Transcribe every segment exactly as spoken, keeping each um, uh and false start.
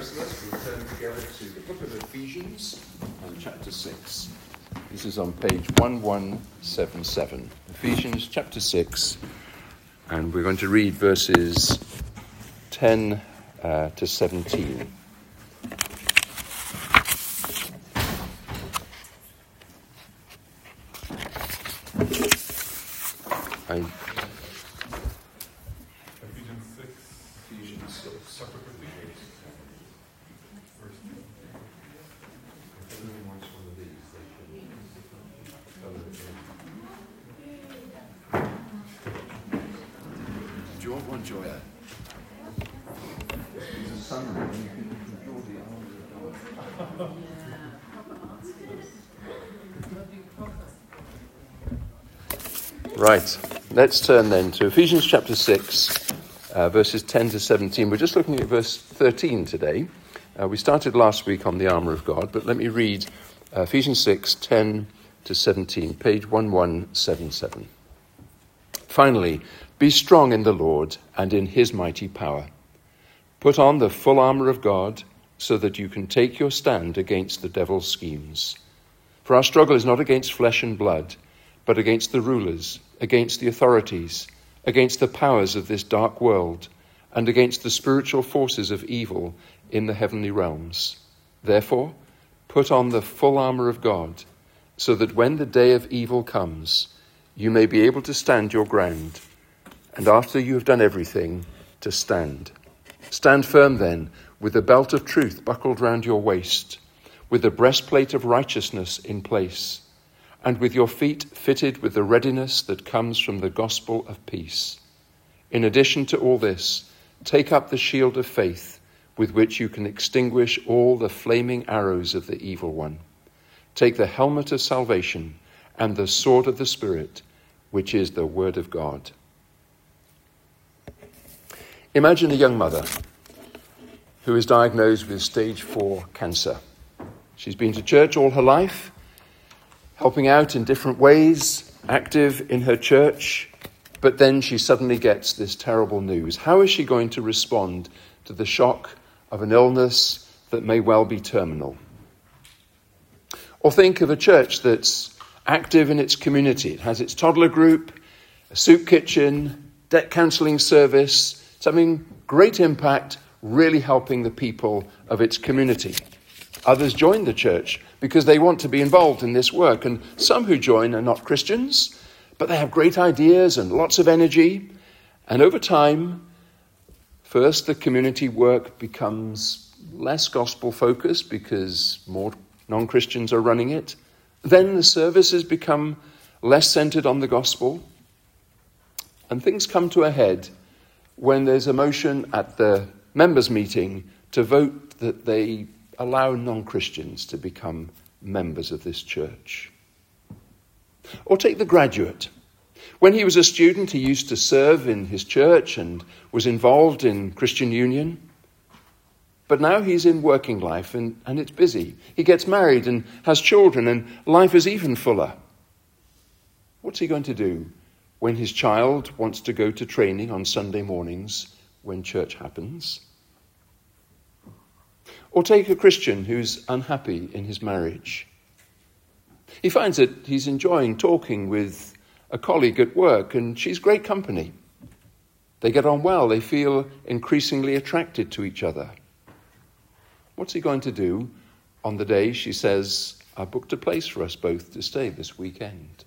rest of us will turn together to the book of Ephesians and chapter six. This is on page eleven seventy-seven. Ephesians chapter six, and we're going to read verses ten uh, to seventeen. I Do you want one, Joya? There's a sunroom and you can draw the arms of God. Right, let's turn then to Ephesians chapter six, uh, verses ten to seventeen. We're just looking at verse thirteen today. Uh, we started last week on the armour of God, but let me read uh, Ephesians six, ten to seventeen, page eleven seventy-seven. Finally, be strong in the Lord and in his mighty power. Put on the full armour of God so that you can take your stand against the devil's schemes. For our struggle is not against flesh and blood, but against the rulers, against the authorities, against the powers of this dark world, and against the spiritual forces of evil in the heavenly realms. Therefore, put on the full armour of God, so that when the day of evil comes, you may be able to stand your ground, and after you have done everything, to stand. Stand firm then, with the belt of truth buckled round your waist, with the breastplate of righteousness in place, and with your feet fitted with the readiness that comes from the gospel of peace. In addition to all this, take up the shield of faith, with which you can extinguish all the flaming arrows of the evil one. Take the helmet of salvation and the sword of the Spirit, which is the word of God. Imagine a young mother who is diagnosed with stage four cancer. She's been to church all her life, helping out in different ways, active in her church, but then she suddenly gets this terrible news. How is she going to respond to the shock of an illness that may well be terminal? Or think of a church that's active in its community. It has its toddler group, a soup kitchen, debt counselling service, something great impact, really helping the people of its community. Others join the church because they want to be involved in this work, and some who join are not Christians, but they have great ideas and lots of energy. And over time, first the community work becomes less gospel-focused because more non-Christians are running it. Then the services become less centered on the gospel. And things come to a head when there's a motion at the members' meeting to vote that they allow non-Christians to become members of this church. Or take the graduate. When he was a student, he used to serve in his church and was involved in Christian Union. But now he's in working life and, and it's busy. He gets married and has children and life is even fuller. What's he going to do when his child wants to go to training on Sunday mornings when church happens? Or take a Christian who's unhappy in his marriage. He finds that he's enjoying talking with a colleague at work and she's great company. They get on well. They feel increasingly attracted to each other. What's he going to do on the day she says, I booked a place for us both to stay this weekend?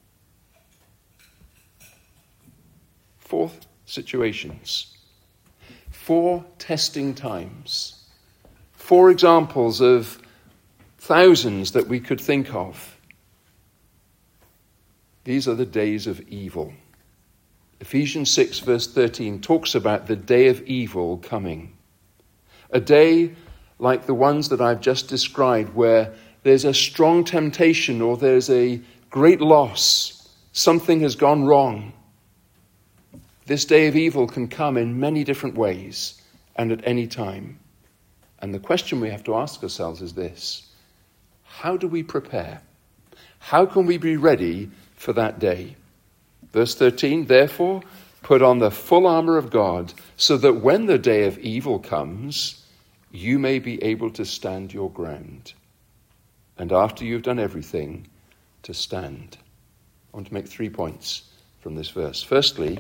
Four situations. Four testing times. Four examples of thousands that we could think of. These are the days of evil. Ephesians six verse thirteen talks about the day of evil coming. A day like the ones that I've just described, where there's a strong temptation or there's a great loss, something has gone wrong. This day of evil can come in many different ways and at any time. And the question we have to ask ourselves is this: how do we prepare? How can we be ready for that day? Verse thirteen, therefore, put on the full armour of God, so that when the day of evil comes, you may be able to stand your ground. And after you've done everything, to stand. I want to make three points from this verse. Firstly,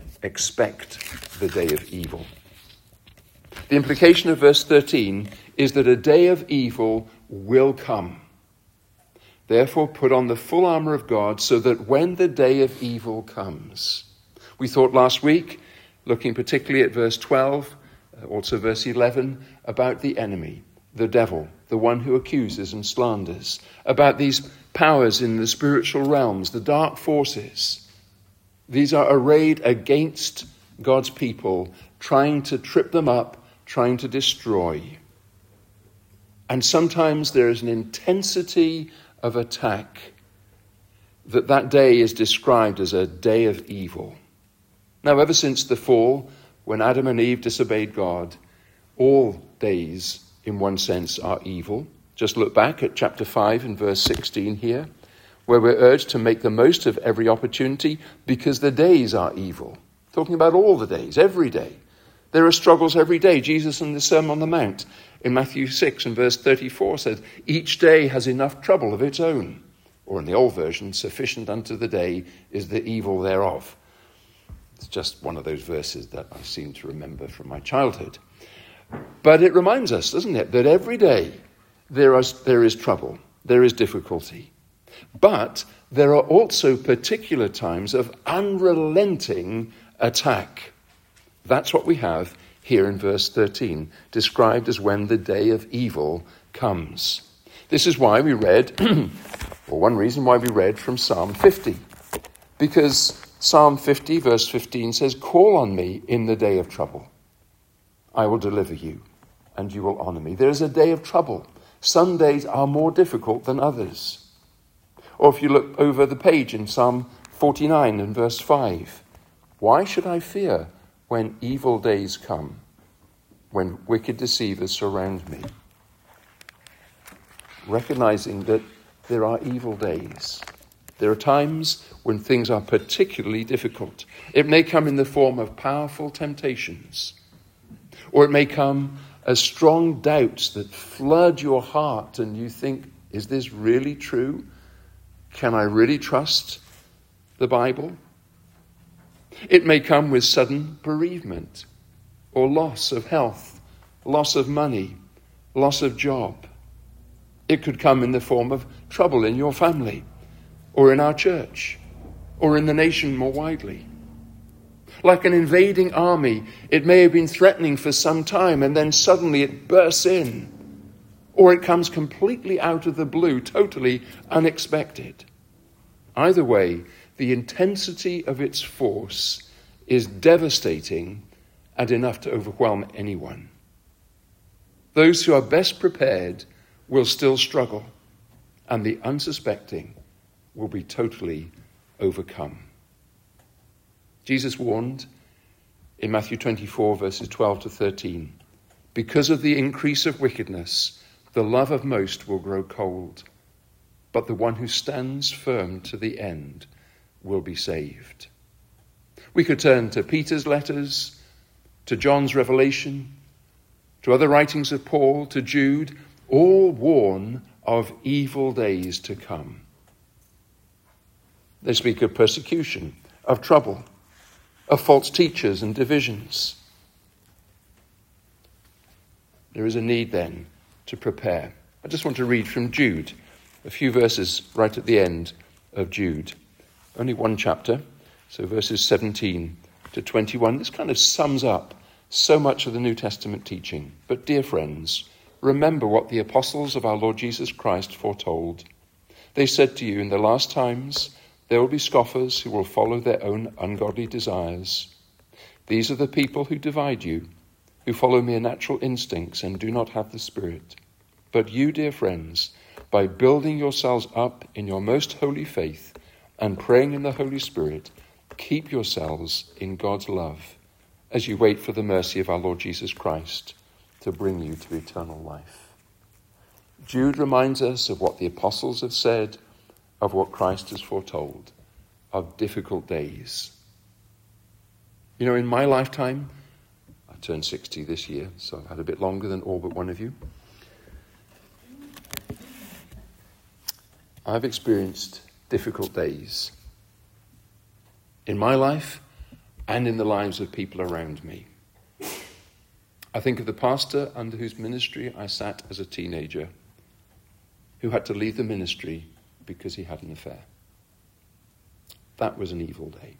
expect the day of evil. The implication of verse thirteen is that a day of evil will come. Therefore, put on the full armour of God so that when the day of evil comes. We thought last week, looking particularly at verse twelve, also verse eleven, about the enemy, the devil, the one who accuses and slanders, about these powers in the spiritual realms, the dark forces. These are arrayed against God's people, trying to trip them up, trying to destroy. And sometimes there is an intensity of attack that that day is described as a day of evil. Now, ever since the fall, when Adam and Eve disobeyed God, all days, in one sense, are evil. Just look back at chapter five and verse sixteen here, where we're urged to make the most of every opportunity because the days are evil. Talking about all the days, every day. There are struggles every day. Jesus in the Sermon on the Mount in Matthew six and verse thirty-four says, each day has enough trouble of its own. Or in the old version, sufficient unto the day is the evil thereof. It's just one of those verses that I seem to remember from my childhood. But it reminds us, doesn't it, that every day there is, there is trouble, there is difficulty. But there are also particular times of unrelenting attack. That's what we have here in verse thirteen, described as when the day of evil comes. This is why we read, or one reason why we read from Psalm fifty. Because Psalm fifty, verse fifteen says, call on me in the day of trouble. I will deliver you, and you will honor me. There is a day of trouble. Some days are more difficult than others. Or if you look over the page in Psalm forty-nine and verse five, why should I fear when evil days come, when wicked deceivers surround me? Recognizing that there are evil days. There are times when things are particularly difficult. It may come in the form of powerful temptations, or it may come as strong doubts that flood your heart and you think, is this really true? Can I really trust the Bible? It may come with sudden bereavement or loss of health, loss of money, loss of job. It could come in the form of trouble in your family or in our church or in the nation more widely. Like an invading army, it may have been threatening for some time and then suddenly it bursts in. Or it comes completely out of the blue, totally unexpected. Either way, the intensity of its force is devastating and enough to overwhelm anyone. Those who are best prepared will still struggle, and the unsuspecting will be totally overcome. Jesus warned in Matthew twenty-four, verses twelve to thirteen, because of the increase of wickedness, the love of most will grow cold, but the one who stands firm to the end will be saved. We could turn to Peter's letters, to John's Revelation, to other writings of Paul, to Jude, all warn of evil days to come. They speak of persecution, of trouble, of false teachers and divisions. There is a need then to prepare. I just want to read from Jude, a few verses right at the end of Jude. Only one chapter, so verses seventeen to twenty-one. This kind of sums up so much of the New Testament teaching. But dear friends, remember what the apostles of our Lord Jesus Christ foretold. They said to you, in the last times there will be scoffers who will follow their own ungodly desires. These are the people who divide you, who follow mere natural instincts and do not have the Spirit. But you, dear friends, by building yourselves up in your most holy faith and praying in the Holy Spirit, keep yourselves in God's love as you wait for the mercy of our Lord Jesus Christ to bring you to eternal life. Jude reminds us of what the apostles have said, of what Christ has foretold, of difficult days. You know, in my lifetime, turned sixty this year, so I've had a bit longer than all but one of you. I've experienced difficult days in my life and in the lives of people around me. I think of the pastor under whose ministry I sat as a teenager, who had to leave the ministry because he had an affair. That was an evil day.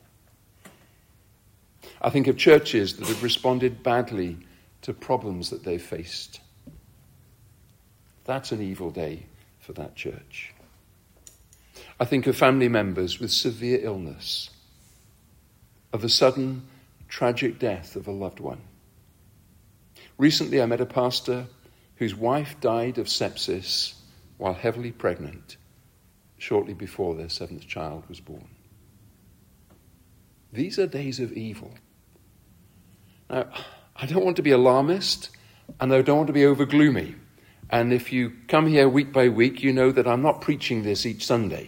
I think of churches that have responded badly to problems that they've faced. That's an evil day for that church. I think of family members with severe illness, of the sudden tragic death of a loved one. Recently I met a pastor whose wife died of sepsis while heavily pregnant shortly before their seventh child was born. These are days of evil. Now, I don't want to be alarmist, and I don't want to be over gloomy. And if you come here week by week, you know that I'm not preaching this each Sunday.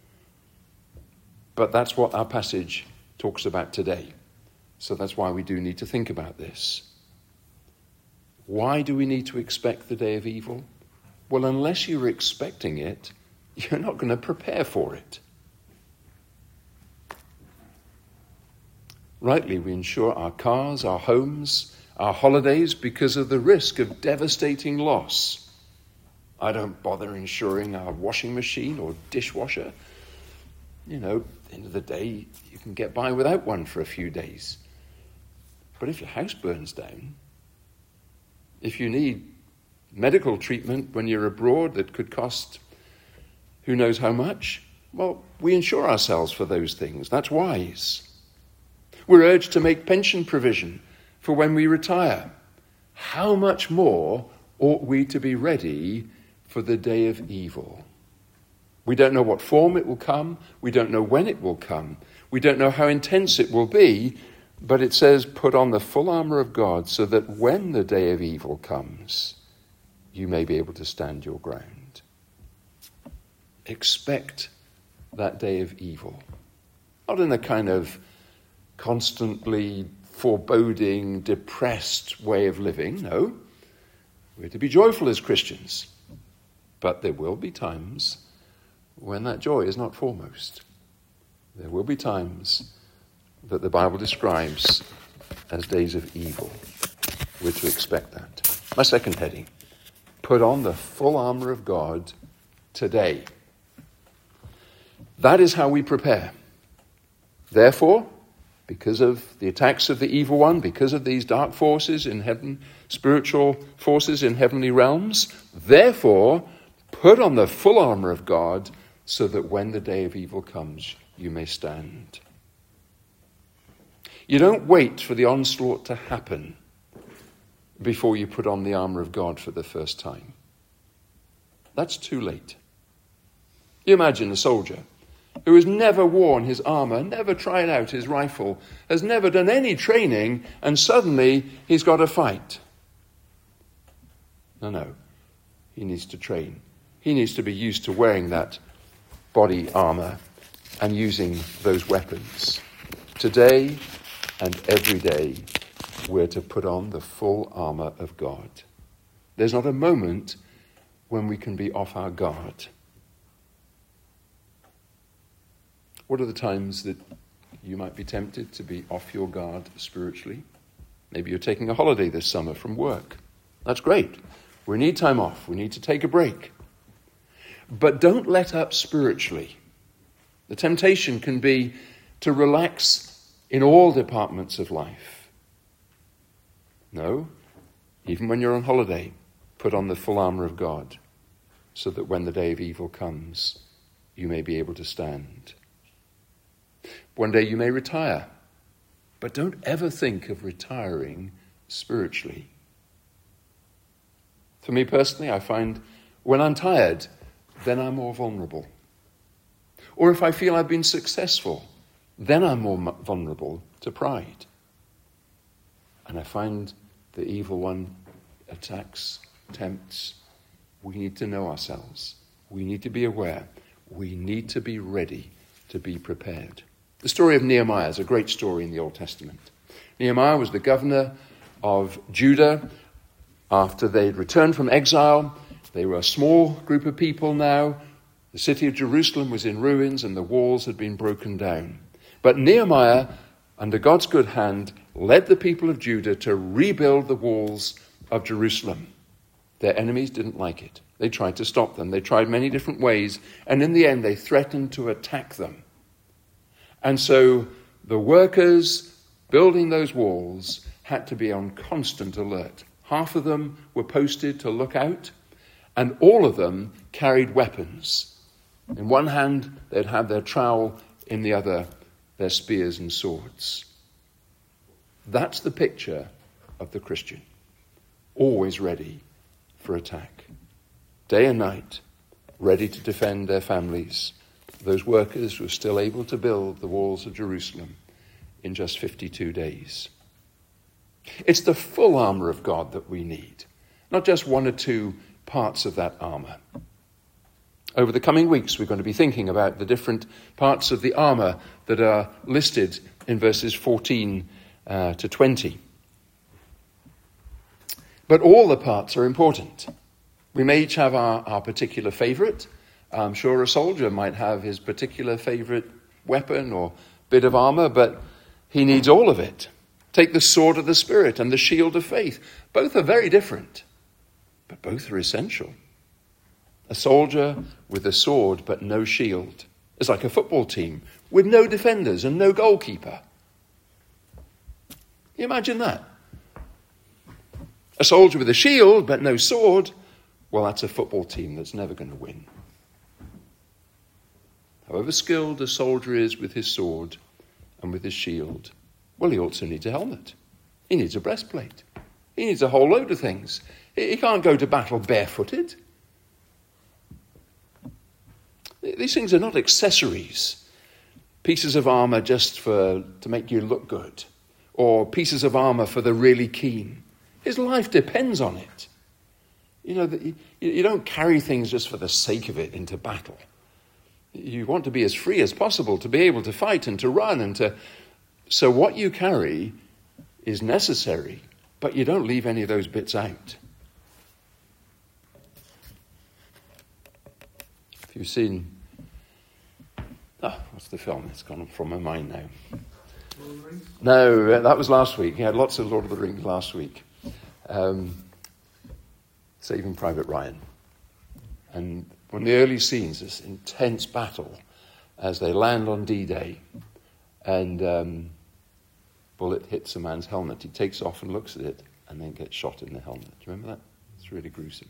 But that's what our passage talks about today. So that's why we do need to think about this. Why do we need to expect the day of evil? Well, unless you're expecting it, you're not going to prepare for it. Rightly, we insure our cars, our homes, our holidays because of the risk of devastating loss. I don't bother insuring our washing machine or dishwasher. You know, at the end of the day, you can get by without one for a few days. But if your house burns down, if you need medical treatment when you're abroad that could cost who knows how much, well, we insure ourselves for those things. That's wise. We're urged to make pension provision for when we retire. How much more ought we to be ready for the day of evil? We don't know what form it will come. We don't know when it will come. We don't know how intense it will be. But it says, put on the full armor of God so that when the day of evil comes, you may be able to stand your ground. Expect that day of evil. Not in a kind of constantly foreboding, depressed way of living. No, we're to be joyful as Christians. But there will be times when that joy is not foremost. There will be times that the Bible describes as days of evil. We're to expect that. My second heading, put on the full armor of God today. That is how we prepare. Therefore, because of the attacks of the evil one, because of these dark forces in heaven, spiritual forces in heavenly realms, therefore, put on the full armor of God so that when the day of evil comes, you may stand. You don't wait for the onslaught to happen before you put on the armor of God for the first time. That's too late. You imagine a soldier who has never worn his armor, never tried out his rifle, has never done any training, and suddenly he's got to fight. No, no. He needs to train. He needs to be used to wearing that body armor and using those weapons. Today and every day, we're to put on the full armor of God. There's not a moment when we can be off our guard. What are the times that you might be tempted to be off your guard spiritually? Maybe you're taking a holiday this summer from work. That's great. We need time off. We need to take a break. But don't let up spiritually. The temptation can be to relax in all departments of life. No, even when you're on holiday, put on the full armor of God so that when the day of evil comes, you may be able to stand. One day you may retire, but don't ever think of retiring spiritually. For me personally, I find when I'm tired, then I'm more vulnerable. Or if I feel I've been successful, then I'm more vulnerable to pride. And I find the evil one attacks, tempts. We need to know ourselves. We need to be aware. We need to be ready to be prepared. The story of Nehemiah is a great story in the Old Testament. Nehemiah was the governor of Judah after they'd returned from exile. They were a small group of people now. The city of Jerusalem was in ruins and the walls had been broken down. But Nehemiah, under God's good hand, led the people of Judah to rebuild the walls of Jerusalem. Their enemies didn't like it. They tried to stop them. They tried many different ways, and in the end they threatened to attack them. And so the workers building those walls had to be on constant alert. Half of them were posted to look out, and all of them carried weapons. In one hand, they'd have their trowel, in the other, their spears and swords. That's the picture of the Christian, always ready for attack. Day and night, ready to defend their families. Those workers were still able to build the walls of Jerusalem in just fifty-two days. It's the full armour of God that we need, not just one or two parts of that armour. Over the coming weeks, we're going to be thinking about the different parts of the armour that are listed in verses fourteen uh, to twenty. But all the parts are important. We may each have our, our particular favourite. I'm sure a soldier might have his particular favourite weapon or bit of armour, but he needs all of it. Take the sword of the Spirit and the shield of faith. Both are very different, but both are essential. A soldier with a sword but no shield is like a football team with no defenders and no goalkeeper. Can you imagine that? A soldier with a shield but no sword, well, that's a football team that's never going to win. However skilled a soldier is with his sword and with his shield, well, he also needs a helmet. He needs a breastplate. He needs a whole load of things. He can't go to battle barefooted. These things are not accessories, pieces of armour just for to make you look good, or pieces of armour for the really keen. His life depends on it. You know, you, you don't carry things just for the sake of it into battle. You want to be as free as possible, to be able to fight and to run and to... So what you carry is necessary, but you don't leave any of those bits out. If you've seen... Ah, what's the film? It's gone from my mind now. Lord of the Rings? No, that was last week. We had lots of Lord of the Rings last week. Um, Saving Private Ryan. And one of the early scenes, this intense battle as they land on D-Day, and um, bullet hits a man's helmet. He takes off and looks at it and then gets shot in the helmet. Do you remember that? It's really gruesome.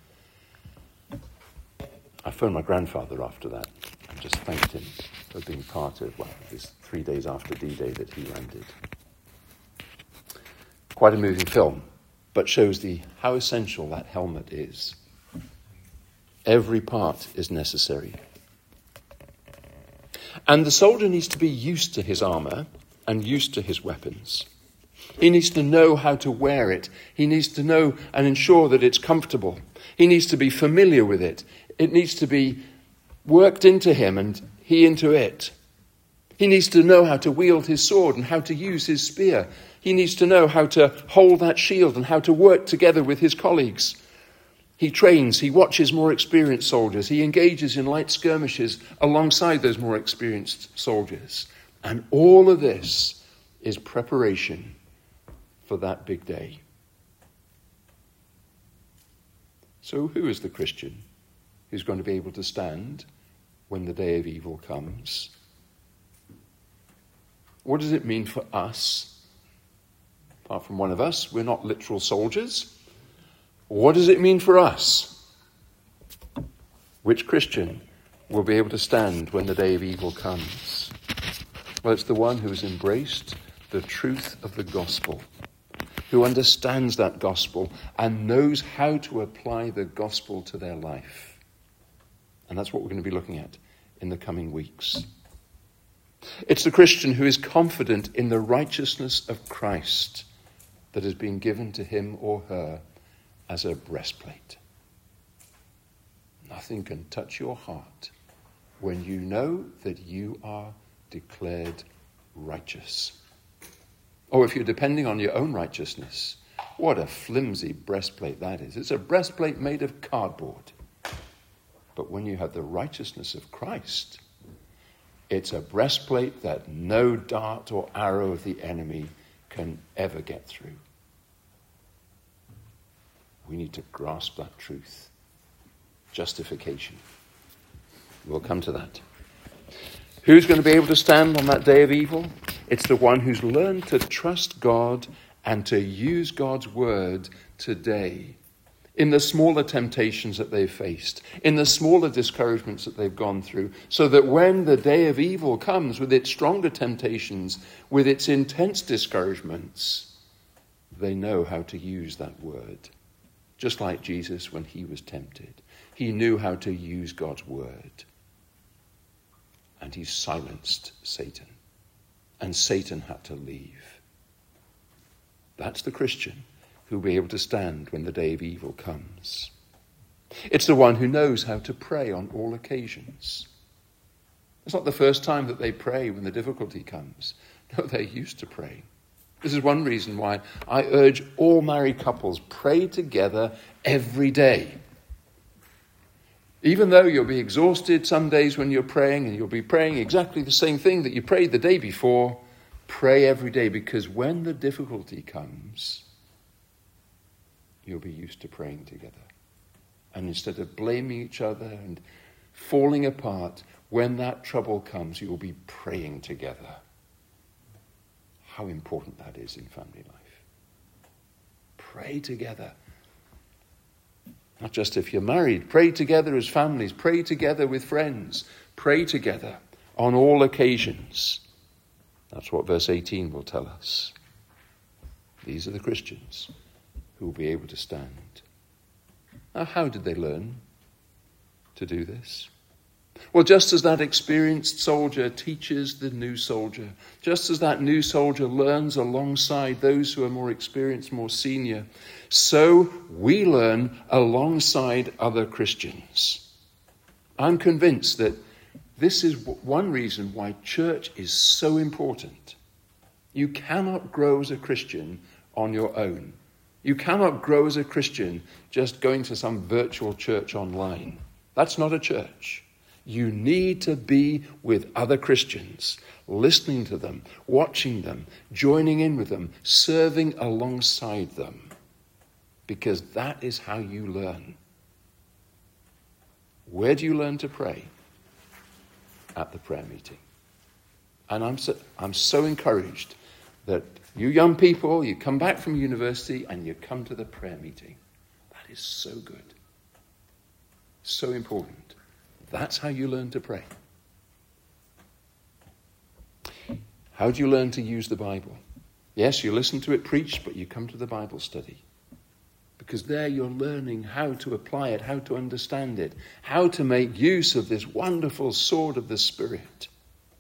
I phoned my grandfather after that and just thanked him for being part of, well, this three days after D-Day that he landed. Quite a moving film, but shows the how essential that helmet is. Every part is necessary. And the soldier needs to be used to his armour and used to his weapons. He needs to know how to wear it. He needs to know and ensure that it's comfortable. He needs to be familiar with it. It needs to be worked into him and he into it. He needs to know how to wield his sword and how to use his spear. He needs to know how to hold that shield and how to work together with his colleagues. He trains, he watches more experienced soldiers. He engages in light skirmishes alongside those more experienced soldiers. And all of this is preparation for that big day. So who is the Christian who's going to be able to stand when the day of evil comes? What does it mean for us? Apart from one of us, we're not literal soldiers. What does it mean for us? Which Christian will be able to stand when the day of evil comes? Well, it's the one who has embraced the truth of the gospel, who understands that gospel and knows how to apply the gospel to their life. And that's what we're going to be looking at in the coming weeks. It's the Christian who is confident in the righteousness of Christ that has been given to him or her as a breastplate. Nothing can touch your heart when you know that you are declared righteous. Or if you're depending on your own righteousness, what a flimsy breastplate that is. It's a breastplate made of cardboard. But when you have the righteousness of Christ, it's a breastplate that no dart or arrow of the enemy can ever get through. We need to grasp that truth. Justification. We'll come to that. Who's going to be able to stand on that day of evil? It's the one who's learned to trust God and to use God's word today in the smaller temptations that they've faced, in the smaller discouragements that they've gone through, so that when the day of evil comes with its stronger temptations, with its intense discouragements, they know how to use that word. Just like Jesus when he was tempted. He knew how to use God's word. And he silenced Satan. And Satan had to leave. That's the Christian who will be able to stand when the day of evil comes. It's the one who knows how to pray on all occasions. It's not the first time that they pray when the difficulty comes. No, they're used to praying. This is one reason why I urge all married couples, pray together every day. Even though you'll be exhausted some days when you're praying, and you'll be praying exactly the same thing that you prayed the day before, pray every day, because when the difficulty comes, you'll be used to praying together. And instead of blaming each other and falling apart, when that trouble comes, you'll be praying together. How important that is in family life. Pray together. Not just if you're married. Pray together as families. Pray together with friends. Pray together on all occasions. That's what verse eighteen will tell us. These are the Christians who will be able to stand. Now, how did they learn to do this? Well, just as that experienced soldier teaches the new soldier, just as that new soldier learns alongside those who are more experienced, more senior, so we learn alongside other Christians. I'm convinced that this is one reason why church is so important. You cannot grow as a Christian on your own. You cannot grow as a Christian just going to some virtual church online. That's not a church. You need to be with other Christians, listening to them, watching them, joining in with them, serving alongside them, because that is how you learn. Where do you learn to pray? At the prayer meeting. And I'm so, I'm so encouraged that you young people, you come back from university and you come to the prayer meeting. That is so good. So important. That's how you learn to pray. How do you learn to use the Bible? Yes, you listen to it preached, but you come to the Bible study. Because there you're learning how to apply it, how to understand it, how to make use of this wonderful sword of the Spirit.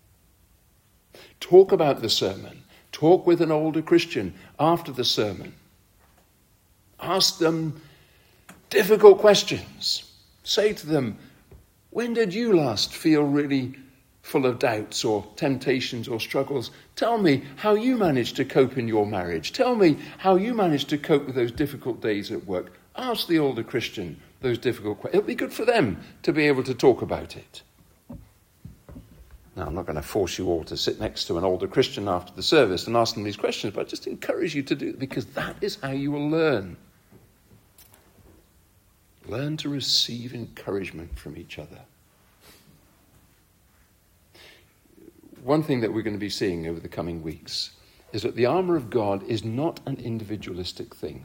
Talk about the sermon. Talk with an older Christian after the sermon. Ask them difficult questions. Say to them, when did you last feel really full of doubts or temptations or struggles? Tell me how you managed to cope in your marriage. Tell me how you managed to cope with those difficult days at work. Ask the older Christian those difficult questions. It'll be good for them to be able to talk about it. Now, I'm not going to force you all to sit next to an older Christian after the service and ask them these questions, but I just encourage you to do it, because that is how you will learn. Learn to receive encouragement from each other. One thing that we're going to be seeing over the coming weeks is that the armour of God is not an individualistic thing.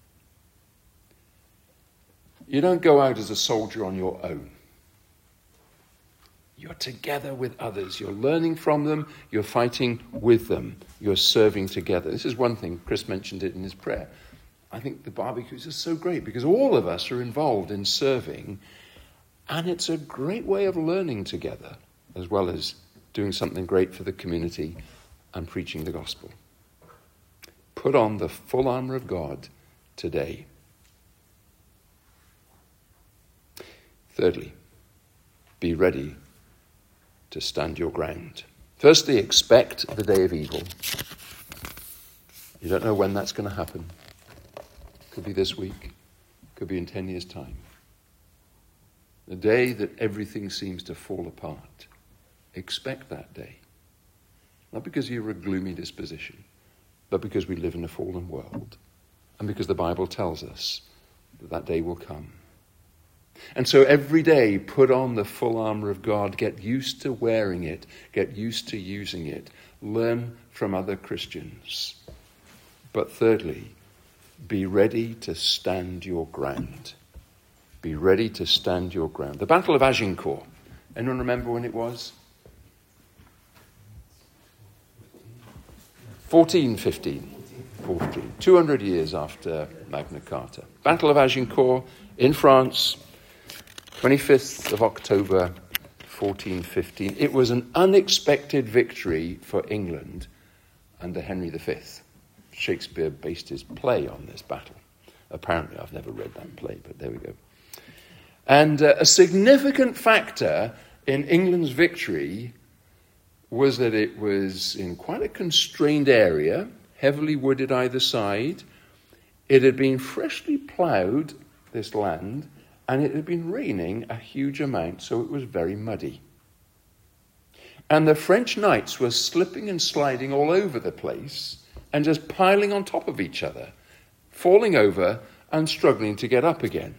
You don't go out as a soldier on your own. You're together with others. You're learning from them. You're fighting with them. You're serving together. This is one thing. Chris mentioned it in his prayer. I think the barbecues are so great because all of us are involved in serving, and it's a great way of learning together as well as doing something great for the community and preaching the gospel. Put on the full armour of God today. Thirdly, be ready to stand your ground. Firstly, expect the day of evil. You don't know when that's going to happen. Could be this week. Could be in ten years' time. The day that everything seems to fall apart. Expect that day. Not because you're a gloomy disposition, but because we live in a fallen world. And because the Bible tells us that that day will come. And so every day, put on the full armor of God. Get used to wearing it. Get used to using it. Learn from other Christians. But thirdly, be ready to stand your ground. Be ready to stand your ground. The Battle of Agincourt. Anyone remember when it was? fourteen fifteen. fourteen. two hundred years after Magna Carta. Battle of Agincourt in France. twenty-fifth of October, fourteen fifteen. It was an unexpected victory for England under Henry the Fifth. Shakespeare based his play on this battle. Apparently, I've never read that play, but there we go. And uh, a significant factor in England's victory was that it was in quite a constrained area, heavily wooded either side. It had been freshly ploughed, this land, and it had been raining a huge amount, so it was very muddy. And the French knights were slipping and sliding all over the place and just piling on top of each other, falling over and struggling to get up again.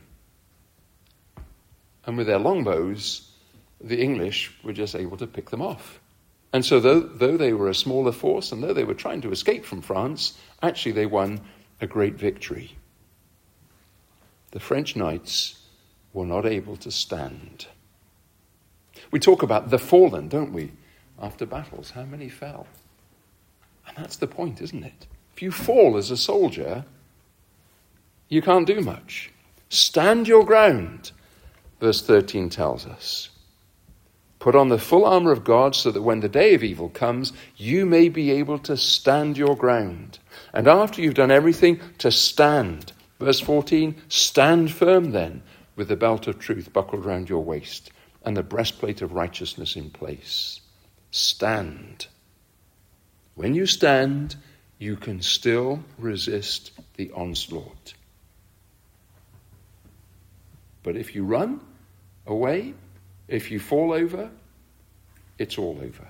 And with their longbows, the English were just able to pick them off. And so though, though they were a smaller force and though they were trying to escape from France, actually they won a great victory. The French knights were not able to stand. We talk about the fallen, don't we? After battles, how many fell? And that's the point, isn't it? If you fall as a soldier, you can't do much. Stand your ground, verse thirteen tells us. Put on the full armor of God so that when the day of evil comes, you may be able to stand your ground. And after you've done everything, to stand. Verse fourteen, stand firm then, with the belt of truth buckled round your waist and the breastplate of righteousness in place. Stand. When you stand, you can still resist the onslaught. But if you run away, if you fall over, it's all over.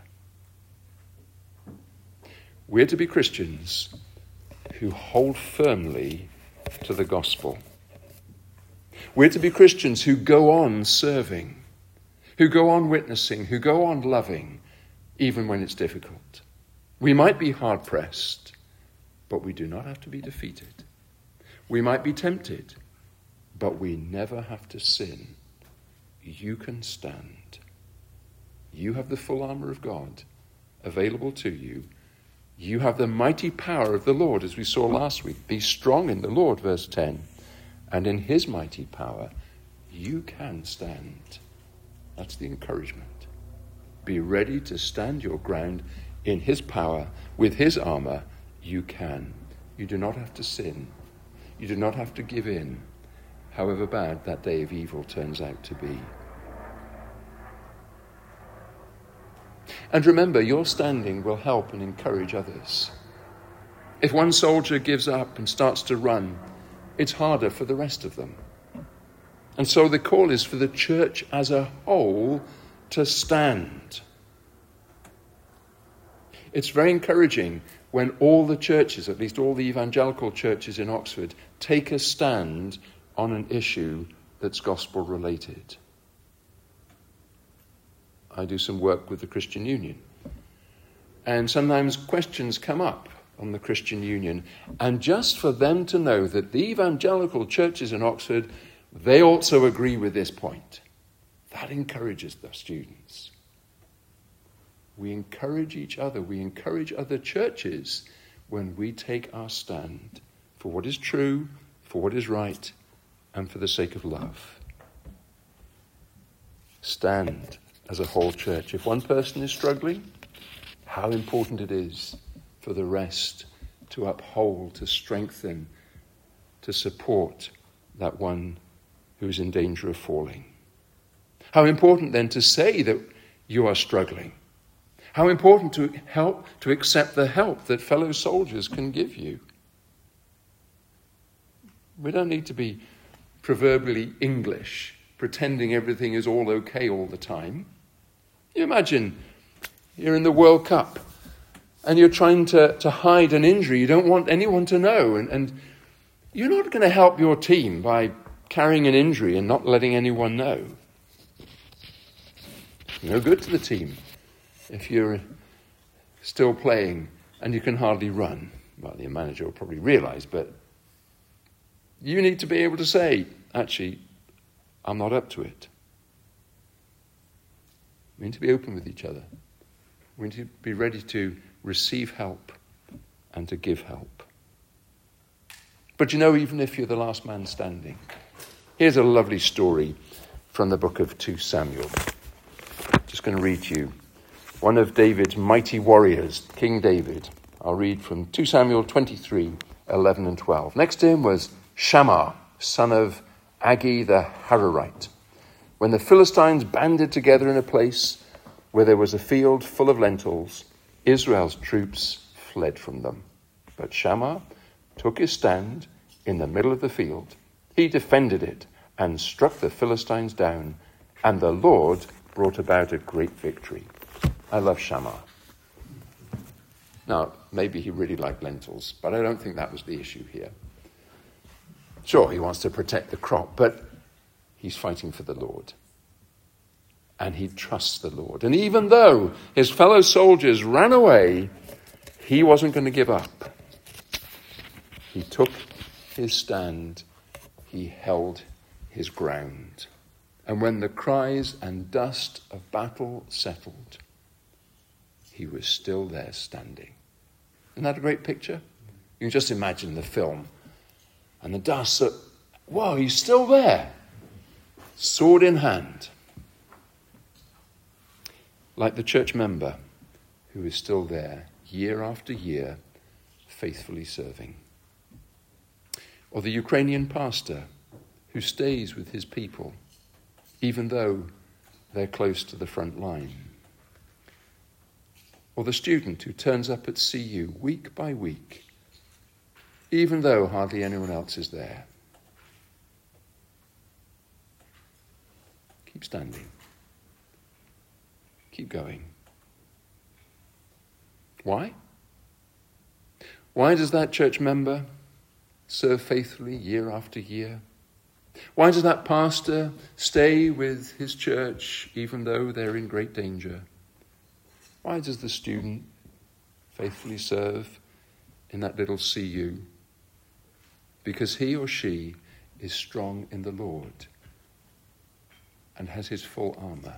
We're to be Christians who hold firmly to the gospel. We're to be Christians who go on serving, who go on witnessing, who go on loving, even when it's difficult. We might be hard-pressed, but we do not have to be defeated. We might be tempted, but we never have to sin. You can stand. You have the full armor of God available to you. You have the mighty power of the Lord, as we saw last week. Be strong in the Lord, verse ten. And in his mighty power, you can stand. That's the encouragement. Be ready to stand your ground in his power. With his armor, you can. You do not have to sin. You do not have to give in, however bad that day of evil turns out to be. And remember, your standing will help and encourage others. If one soldier gives up and starts to run, it's harder for the rest of them. And so the call is for the church as a whole to stand. It's very encouraging when all the churches, at least all the evangelical churches in Oxford, take a stand on an issue that's gospel related. I do some work with the Christian Union, and sometimes questions come up on the Christian Union, and just for them to know that the evangelical churches in Oxford, they also agree with this point, that encourages the students. We encourage each other, we encourage other churches when we take our stand for what is true, for what is right, and for the sake of love. Stand as a whole church. If one person is struggling, how important it is for the rest to uphold, to strengthen, to support that one who is in danger of falling. How important then to say that you are struggling. How important to help, to accept the help that fellow soldiers can give you. We don't need to be proverbially English, pretending everything is all okay all the time. You imagine you're in the World Cup and you're trying to, to hide an injury. You don't want anyone to know. And, and you're not going to help your team by carrying an injury and not letting anyone know. No good to the team if you're still playing and you can hardly run. Well, the manager will probably realise, but you need to be able to say, actually, I'm not up to it. We need to be open with each other. We need to be ready to receive help and to give help. But you know, even if you're the last man standing, here's a lovely story from the book of Second Samuel. Just going to read to you one of David's mighty warriors, King David. I'll read from Second Samuel twenty-three, eleven and twelve. Next to him was Shammah, son of Agi the Hararite. When the Philistines banded together in a place where there was a field full of lentils, Israel's troops fled from them. But Shammah took his stand in the middle of the field. He defended it and struck the Philistines down, and the Lord brought about a great victory. I love Shammah. Now, maybe he really liked lentils, but I don't think that was the issue here. Sure, he wants to protect the crop, but he's fighting for the Lord. And he trusts the Lord. And even though his fellow soldiers ran away, he wasn't going to give up. He took his stand. He held his ground. And when the cries and dust of battle settled, he was still there standing. Isn't that a great picture? You can just imagine the film. And the dust, whoa, he's still there. Sword in hand. Like the church member who is still there year after year, faithfully serving. Or the Ukrainian pastor who stays with his people, even though they're close to the front line. Or the student who turns up at C U week by week, even though hardly anyone else is there. Keep standing. Keep going. Why? Why does that church member serve faithfully year after year? Why does that pastor stay with his church even though they're in great danger? Why does the student faithfully serve in that little C U? Because he or she is strong in the Lord and has his full armour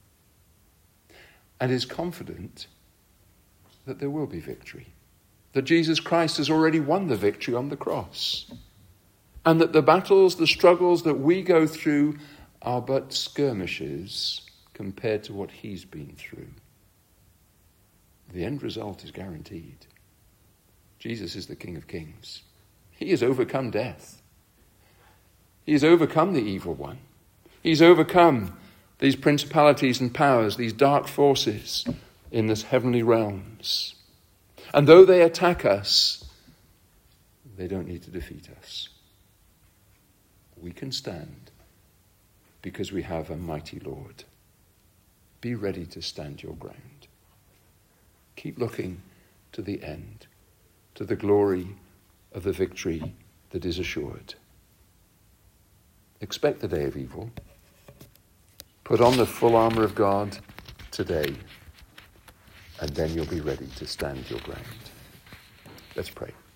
and is confident that there will be victory, that Jesus Christ has already won the victory on the cross, and that the battles, the struggles that we go through are but skirmishes compared to what he's been through. The end result is guaranteed. Jesus is the King of Kings. He has overcome death. He has overcome the evil one. He's overcome these principalities and powers, these dark forces in this heavenly realms. And though they attack us, they don't need to defeat us. We can stand because we have a mighty Lord. Be ready to stand your ground. Keep looking to the end, to the glory of the victory that is assured. Expect the day of evil. Put on the full armour of God today, and then you'll be ready to stand your ground. Let's pray.